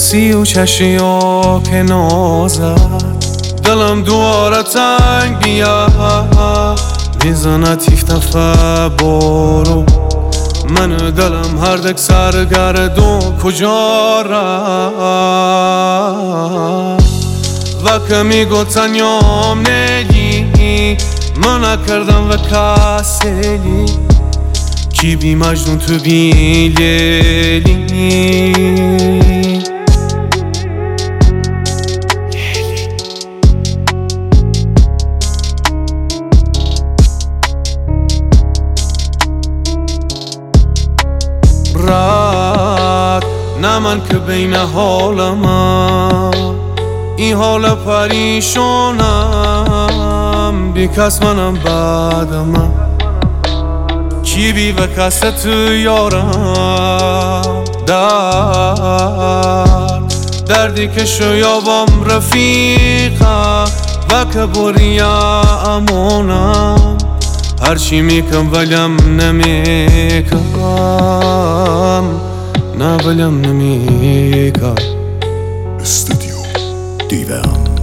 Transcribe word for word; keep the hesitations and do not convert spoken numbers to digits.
سی و چشیا که نازد دلم دواره تنگ بیاد میزنه تیف تفه بارو من دلم هر دک سرگردون کجا رفت و که میگو تنیام نگی من نکردم و کسلی کی بی مجنون تو بی لیلی رد نه من که بین حالم این حال پریشانم بی کس منم بعدم کی بی و کس تو یارم درد دردی که شیابم رفیقم و که بریا امانم هرچی میکم ولیم نمیکم نه ولیم نمیکم استودیو دیوان